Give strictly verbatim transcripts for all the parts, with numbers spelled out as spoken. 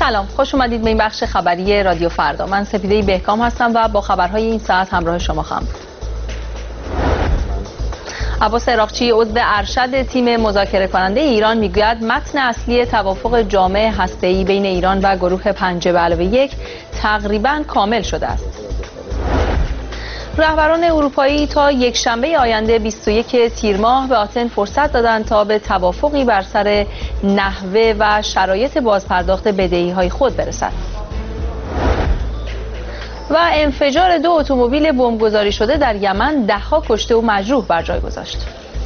سلام، خوش اومدید به این بخش خبری رادیو فردا. من سپیده بهکام هستم و با خبرهای این ساعت همراه شما خواهم. عباس عراقچی عضو ارشد تیم مذاکره کننده ایران میگوید متن اصلی توافق جامع هسته‌ای بین ایران و گروه پنج به علاوه یک تقریباً کامل شده است. رهبران اروپایی تا یک شنبه آینده بیست و یک تیر ماه به آتن فرصت دادند تا به توافقی بر سر نحوه و شرایط بازپرداخت بدهی‌های خود برسد. و انفجار دو اتومبیل بمبگذاری شده در یمن ده‌ها کشته و مجروح بر جای گذاشت.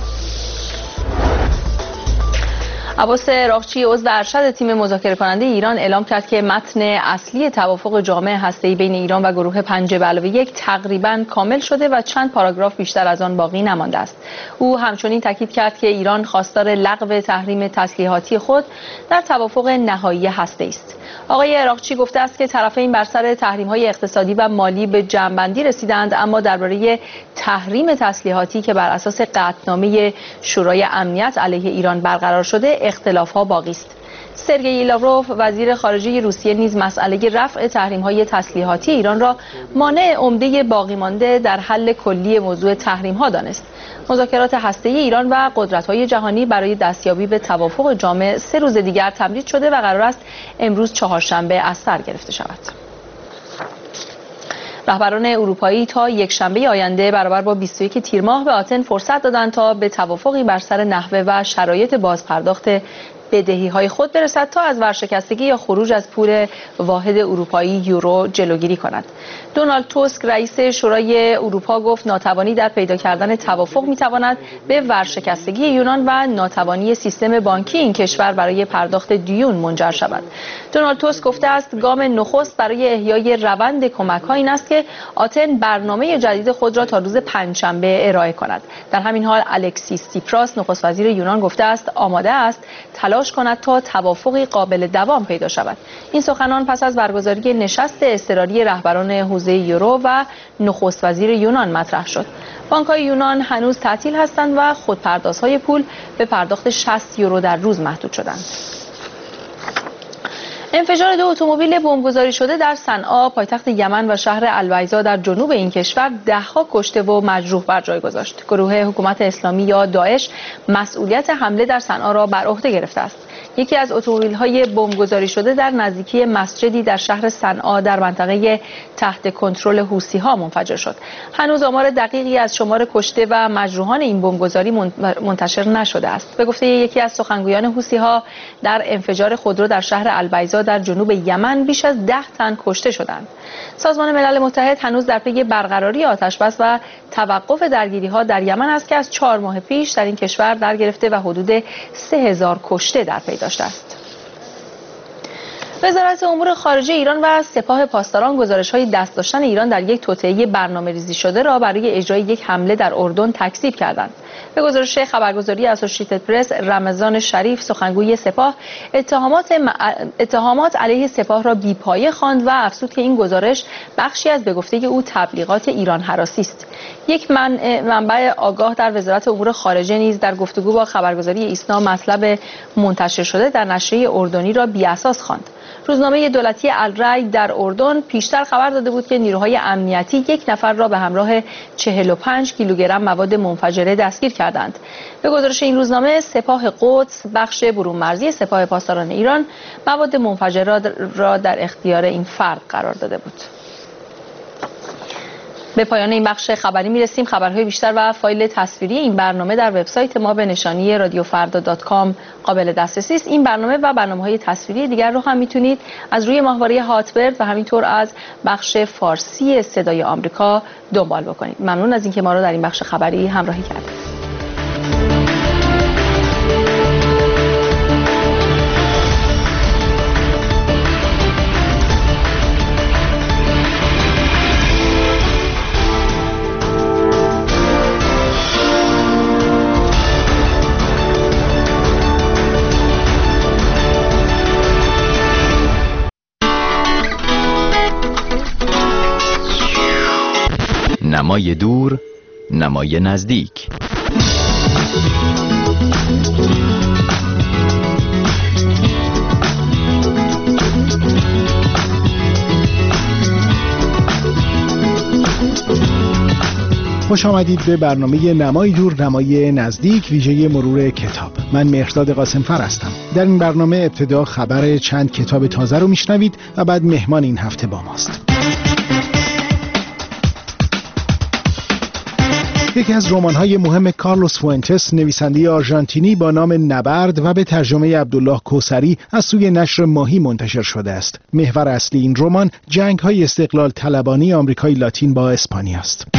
عباس عراقچی عضو ارشد تیم مذاکره کننده ایران اعلام کرد که متن اصلی توافق جامع هسته‌ای بین ایران و گروه پنج به علاوه یک تقریباً کامل شده و چند پاراگراف بیشتر از آن باقی نمانده است. او همچنین تاکید کرد که ایران خواستار لغو تحریم تسلیحاتی خود در توافق نهایی هسته‌ای است. آقای عراقچی گفته است که طرفین بر سر تحریم‌های اقتصادی و مالی به جمع‌بندی رسیدند، اما درباره تحریم تسلیحاتی که بر اساس قطعنامه شورای امنیت علیه ایران برقرار شده اختلاف‌ها باقی است. سرگئی لاوروف وزیر خارجه روسیه نیز مسئله رفع تحریم‌های تسلیحاتی ایران را مانع عمده باقی مانده در حل کلی موضوع تحریم‌ها دانست. مذاکرات هسته‌ای ایران و قدرت‌های جهانی برای دستیابی به توافق جامع سه روز دیگر تمدید شده و قرار است امروز چهارشنبه از سر گرفته شود. رهبران اروپایی تا یک شنبه آینده برابر با بیست و یک تیر ماه به آتن فرصت دادند تا به توافقی بر سر نحوه و شرایط بازپرداخت بدهی‌های خود برسد تا از ورشکستگی یا خروج از پول واحد اروپایی یورو جلوگیری کند. دونالد توسک رئیس شورای اروپا گفت ناتوانی در پیدا کردن توافق می‌تواند به ورشکستگی یونان و ناتوانی سیستم بانکی این کشور برای پرداخت دیون منجر شود. دونالد توسک گفته است گام نخست برای احیای روند کمک‌ها این است که آتن برنامه جدید خود را تا روز پنجشنبه ارائه کند. در همین حال الکسیس سیپراس نخست وزیر یونان گفته است آماده است تلاش کند تا توافقی قابل دوام پیدا شود. این سخنان پس از برگزاری نشست اضطراری رهبران حوزه یورو و نخست وزیر یونان مطرح شد. بانک‌های یونان هنوز تعطیل هستند و خودپردازهای پول به پرداخت شصت یورو در روز محدود شدند. انفجار دو اتومبیل بمبگذاری شده در صنعا پایتخت یمن و شهر البیضا در جنوب این کشور ده‌ها کشته و مجروح بر جای گذاشت. گروه حکومت اسلامی یا داعش مسئولیت حمله در صنعا را بر عهده گرفته است. یکی از اتومبیل‌های بمبگذاری شده در نزدیکی مسجدی در شهر صنعا در منطقه تحت کنترل حوثی‌ها منفجر شد. هنوز آمار دقیقی از شمار کشته و مجروحان این بمبگذاری منتشر نشده است. به گفته یکی از سخنگویان حوثی‌ها در انفجار خودرو در شهر البیضا در جنوب یمن بیش از ده تن کشته شدند. سازمان ملل متحد هنوز در پی برقراری آتش‌بس و توقف درگیری‌ها در یمن است که از چهار ماه پیش در این کشور در گرفته و حدود سه هزار کشته در پی داشته است. وزارت امور خارجه ایران و سپاه پاسداران گزارش‌های دست داشتن ایران در یک توطئه برنامه‌ریزی شده را برای اجرای یک حمله در اردن تکذیب کردند. به گزارش خبرگزاری اسوسییتد پرس، رمضان شریف سخنگوی سپاه اتهامات اتهامات علیه سپاه را بی‌پایه خواند و افزود که این گزارش بخشی از به گفته او تبلیغات ایران هراسی است. یک من منبع آگاه در وزارت امور خارجه نیز در گفتگو با خبرگزاری ایسنا مطلب منتشر شده در نشریه اردنی را بی‌اساس خواند. روزنامه دولتی الرأی در اردن پیشتر خبر داده بود که نیروهای امنیتی یک نفر را به همراه چهل و پنج کیلوگرم مواد منفجره دستگیر کردند. به گزارش این روزنامه سپاه قدس بخش برون مرزی سپاه پاسداران ایران مواد منفجره را در اختیار این فرد قرار داده بود. به پایان این بخش خبری میرسیم. خبرهای بیشتر و فایل تصویری این برنامه در وبسایت ما به نشانی رادیو فردا دات کام قابل دسترسی است. این برنامه و برنامه‌های تصویری دیگر رو هم میتونید از روی ماهواره هاتبرد و همینطور از بخش فارسی صدای آمریکا دنبال بکنید. ممنون از اینکه ما رو در این بخش خبری همراهی کردید. نمای دور، نمای نزدیک. خوش آمدید به برنامه نمای دور نمای نزدیک ویژه مرور کتاب. من مهرداد قاسمفر هستم. در این برنامه ابتدا خبر چند کتاب تازه رو میشنوید و بعد مهمان این هفته با ماست. یکی از رمان‌های مهم کارلوس فوئنتس، نویسنده آرژانتینی با نام نبرد و به ترجمه عبدالله کوثری از سوی نشر ماهی منتشر شده است. محور اصلی این رمان جنگ‌های استقلال طلبانی آمریکای لاتین با اسپانیا است.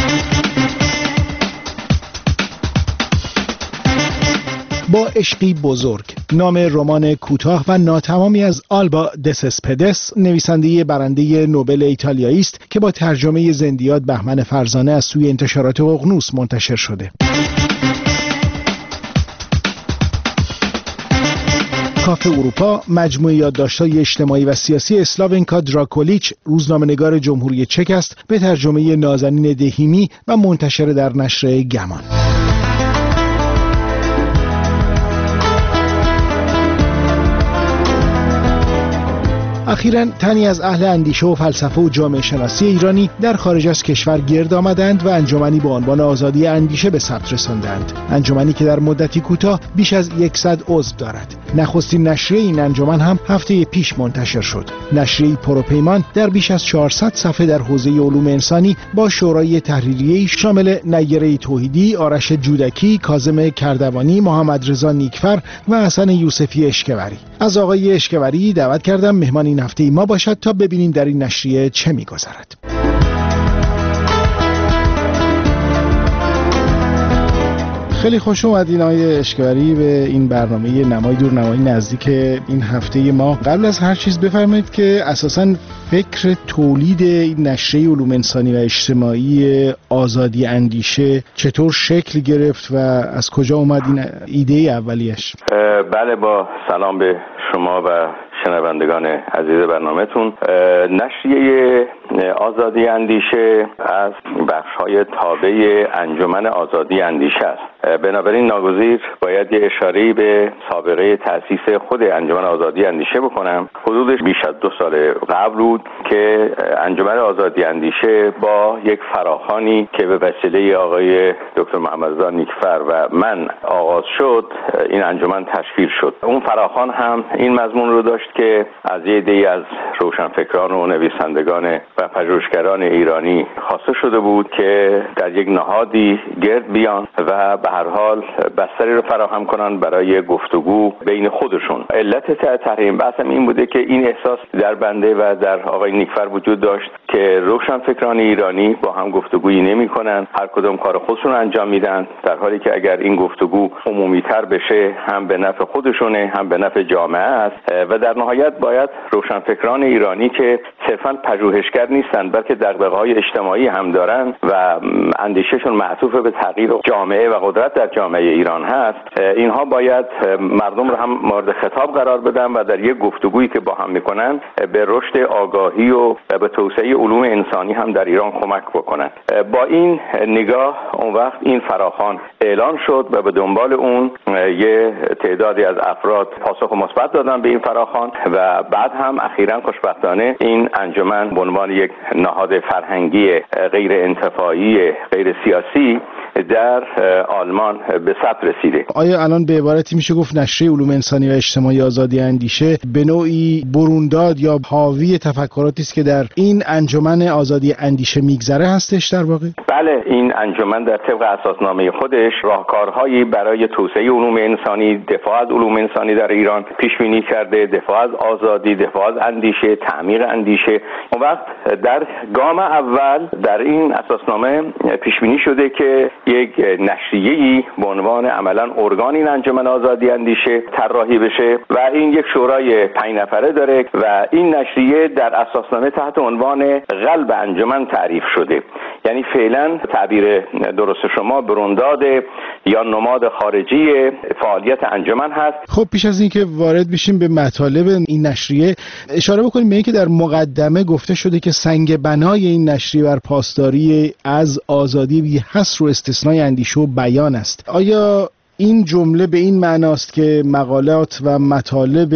با عشقی بزرگ، نام رمان کوتاه و ناتمامی از آلبا دسپدس، نویسنده برنده نوبل ایتالیایی است که با ترجمه زندیات بهمن فرزانه از سوی انتشارات ققنوس منتشر شده. کافه اروپا، مجموعه یادداشت‌های اجتماعی و سیاسی اسلاونکا دراکولیچ، روزنامه‌نگار جمهوری چک است، به ترجمه نازنین دهیمی و منتشر در نشر گمان. اخیراً تنی از اهل اندیشه و فلسفه و جامعه شناسی ایرانی در خارج از کشور گرد آمدند و انجمنی با عنوان آزادی اندیشه به ثبت رساندند. انجمنی که در مدتی کوتاه بیش از صد عضو دارد. نخستین نشریه این انجمن هم هفته پیش منتشر شد. نشریه پروپیمان در بیش از چهارصد صفحه در حوزه علوم انسانی با شورای تحریریه‌ای شامل نیره توحیدی، آرش جودکی، کاظم کردوانی، محمد رضا نیکفر و حسن یوسفی اشکوری. از آقای اشکوری دعوت کردم مهمان این هفته ما باشد تا ببینیم در این نشریه چه می‌گذرد. خیلی خوش اومدین آقای اشکوری به این برنامه نمای دور نمای نزدیک این هفته ما. قبل از هر چیز بفرمایید که اساساً فکر تولید این نشریه علوم انسانی و اجتماعی آزادی اندیشه چطور شکل گرفت و از کجا اومد این ایده اولیش؟ بله، با سلام به شما و شنوندگان عزیز برنامه‌تون. نشریه آزادی اندیشه از بخش‌های تابع انجمن آزادی اندیشه است. بنابراین ناگزیر باید یه اشاره‌ای به سابقه تأسیس خود انجمن آزادی اندیشه بکنم. حدودش بیش از دو سال قبل بود که انجمن آزادی اندیشه با یک فراخوانی که به وسیله آقای دکتر محمد رضا نیکفر و من آغاز شد، این انجمن تشکیل شد. اون فراخوان هم این مضمون رو داشت که از یه عده‌ای از روشنفکران و نویسندگان و پژوهشگران ایرانی خواسته شده بود که در یک نهادی گرد بیان و به هر حال بستری رو فراهم کنن برای گفتگو بین خودشون. علت تحریم بحث این بوده که این احساس در بنده و در آقای نیکفر وجود داشت که روشنفکران ایرانی با هم گفتگویی نمی‌کنن، هر کدوم کار خودشون انجام میدن، در حالی که اگر این گفتگو عمومی‌تر بشه هم به نفع خودشونه هم به نفع جامعه است و در نهایت باید روشنفکران ایرانی که صرفاً پژوهشگر نیستن بلکه دغدغه‌های اجتماعی هم دارن و اندیشهشون معطوف به تغییر جامعه و قدرت در جامعه ایران هست، اینها باید مردم رو هم مورد خطاب قرار بدن و در یک گفتگویی که با هم میکنن به رشد آگاهی و به توسعه علوم انسانی هم در ایران کمک بکنن. با این نگاه اون وقت این فراخوان اعلان شد و به دنبال اون یه تعدادی از افراد پاسخ مثبت دادن به این فراخوان و بعد هم اخیراً خوشبختانه این انجمن به عنوان یک نهاد فرهنگی غیر انتفاعی غیر سیاسی در آلمان به ثبت رسیده. آیا الان به عبارتی میشه گفت نشریه علوم انسانی و اجتماعی آزادی اندیشه به نوعی برونداد یا حاوی تفکراتی است که در این انجمن آزادی اندیشه میگذره هستش در واقع؟ بله، این انجمن در طبق اساسنامه خودش راهکارهایی برای توسعه علوم انسانی، دفاع از علوم انسانی در ایران پیش بینی کرده، دفاع از آزادی، دفاع از اندیشه، تعمیق اندیشه. اون وقت در گام اول در این اساسنامه پیش بینی شده که یک نشریه‌ای به عنوان عملاً ارگان این انجمن آزادی اندیشه طراحی بشه و این یک شورای پنج نفره داره و این نشریه در اساسنامه تحت عنوان قلب انجمن تعریف شده. یعنی فعلا تعبیر درست شما برونداد یا نماد خارجی فعالیت انجمن هست. خب پیش از اینکه وارد بشیم به مطالب این نشریه اشاره بکنیم به اینکه در مقدمه گفته شده که سنگ بنای این نشریه بر پاسداری از آزادی بی حصر و استثنای اندیشه و بیان است. آیا این جمله به این معناست که مقالات و مطالب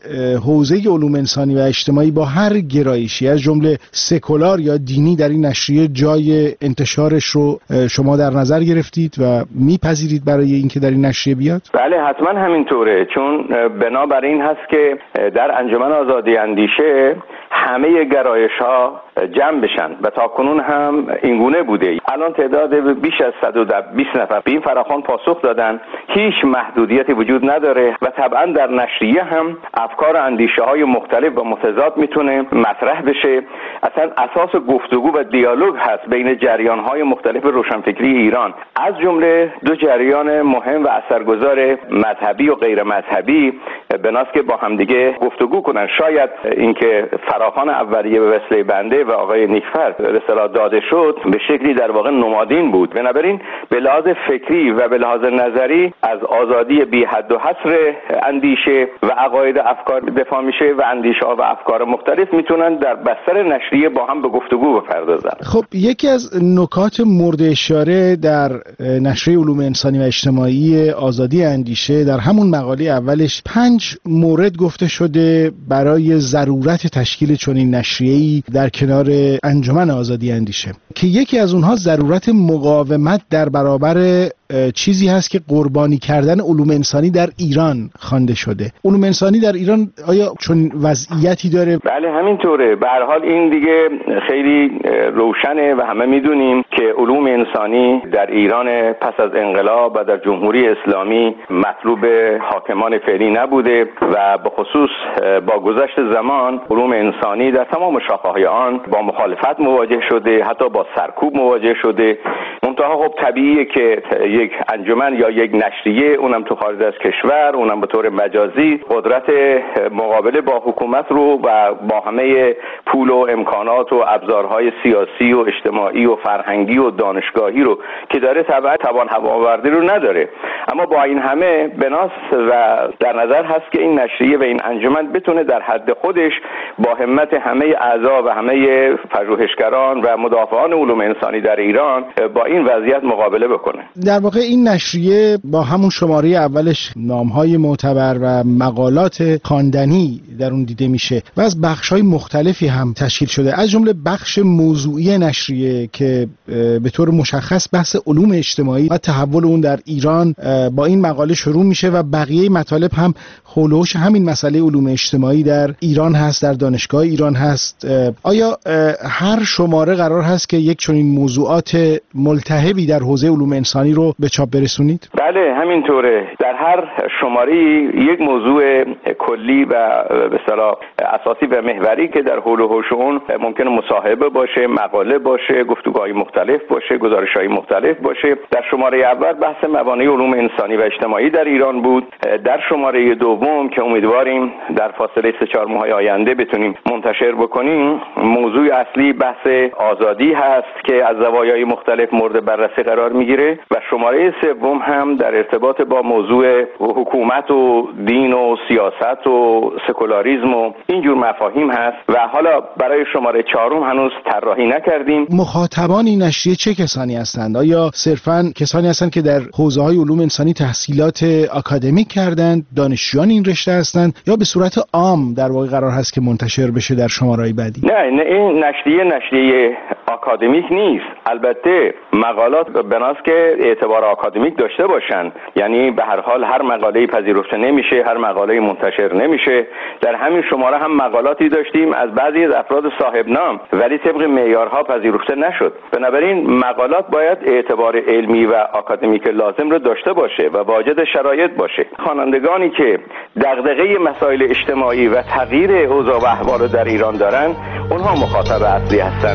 حوزه علوم انسانی و اجتماعی با هر گرایشی از جمله سکولار یا دینی در این نشریه جای انتشارش رو شما در نظر گرفتید و میپذیرید برای اینکه در این نشریه بیاد؟ بله حتما همینطوره، چون بنابر این هست که در انجمن آزادی اندیشه همه گرایش ها جمع بشن و تا کنون هم اینگونه بوده. الان تعداد بیش از صد و بیست نفر به این فراخوان پاسخ دادن، هیچ محدودیتی وجود نداره و طبعا در نشریه هم افکار و اندیشه های مختلف و متضاد میتونه مطرح بشه. اصلا اساس گفتگو و دیالوگ هست بین جریان های مختلف روشنفکری ایران، از جمله دو جریان مهم و اثرگذار مذهبی و غیر مذهبی، بناست که با همدیگه گفتگو کنن. شاید اینکه فراخوان اولیه به وسیله بنده و آقای نیکفر به اصطلاح داده شد به شکلی در واقع نمادین بود. بنابراین به لحاظ فکری و به لحاظ نظری از آزادی بی حد و حصر اندیشه و عقاید افکار دفاع میشه و اندیشه ها و افکار مختلف میتونن در بستر نشریه با هم به گفتگو بپردازن. خب یکی از نکات مورد اشاره در نشریه علوم انسانی و اجتماعی آزادی اندیشه در همون مقاله اولش پنج مورد گفته شده برای ضرورت تشکیل چنین نشریه‌ای در کنار انجمن آزادی اندیشه، که یکی از اونها ضرورت مقاومت در برابر چیزی هست که قربانی کردن علوم انسانی در ایران خوانده شده. علوم انسانی در ایران آیا چون وضعیتی داره؟ بله همینطوره. به هر حال این دیگه خیلی روشنه و همه میدونیم که علوم انسانی در ایران پس از انقلاب و در جمهوری اسلامی مطلوب حاکمان فعلی نبوده و به خصوص با گذشت زمان علوم انسانی در تمام شاخه‌های آن با مخالفت مواجه شده، حتی با سرکوب مواجه شده. منتها خب طبیعیه که یک انجمن یا یک نشریه، اونم تو خارج از کشور، اونم به طور مجازی، قدرت مقابله با حکومت رو و با همه پول و امکانات و ابزارهای سیاسی و اجتماعی و فرهنگی و دانشگاهی رو که داره طبعا توان هوآوردی رو نداره. اما با این همه بناس و در نظر هست که این نشریه و این انجمن بتونه در حد خودش با همت همه اعضا و همه پژوهشگران و مدافعان علوم انسانی در ایران با این وضعیت مقابله بکنه. در واقع این نشریه با همون شماره اولش نام‌های معتبر و مقالات خواندنی در اون دیده میشه و از بخش‌های مختلفی هم تشکیل شده، از جمله بخش موضوعی نشریه که به طور مشخص بحث علوم اجتماعی و تحول اون در ایران با این مقاله شروع میشه و بقیه مطالب هم حولوش همین مسئله علوم اجتماعی در ایران هست، در دانشگاه ایران هست. آیا هر شماره قرار هست که یک چنین موضوعات ملتهبی در حوزه علوم انسانی رو به چاپ برسونید؟ بله همینطوره. در هر شماره یک موضوع کلی و به اصطلاح اساسی و محوری که در حول و حوش اون ممکنه مصاحبه باشه، مقاله باشه، گفتگوهای مختلف باشه، گزارش‌های مختلف باشه. در شماره اول بحث موانع علوم انسانی و اجتماعی در ایران بود. در شماره دوم که امیدواریم در فاصله سه چهار ماه آینده بتونیم منتشر بکنیم، موضوع اصلی بحث آزادی هست که از زوایای مختلف مورد بررسی قرار میگیره و شماره سوم هم در ارتباط با موضوع حکومت و دین و سیاست و سکولاریسم و اینجور مفاهیم هست و حالا برای شماره چهارم هنوز طراحی نکردیم. مخاطبان این نشریه چه کسانی هستند؟ آیا صرفاً کسانی هستند که در حوزه‌های علوم انسانی تحصیلات آکادمیک کردند، دانشجویان این رشته هستند، یا به صورت عام در واقع قرار هست که منتشر بشه در شماره‌های بعدی؟ نه نه این نشریه نشریه آکادمیک نیست. البته مقالات بناست که اعتبار آکادمیک داشته باشن، یعنی به هر حال هر مقاله پذیرفته نمیشه، هر مقاله منتشر نمیشه. در همین شماره هم مقالاتی داشتیم از بعضی از افراد صاحب نام ولی طبق معیارها پذیرفته نشد. بنابراین مقالات باید اعتبار علمی و آکادمیک لازم رو داشته باشه و واجد شرایط باشه. خوانندگانی که دغدغه مسائل اجتماعی و تغییر اوضاع و احوال در ایران دارن، اونها مخاطب اصلی هستن.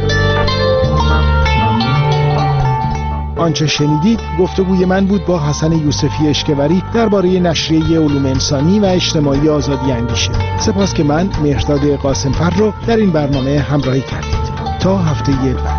آنچه شنیدید گفتگوی من بود با حسن یوسفی اشکوری درباره نشریه علوم انسانی و اجتماعی آزادی اندیشه. سپاس که من مهرداد قاسمفر رو در این برنامه همراهی کردید. تا هفته بعد.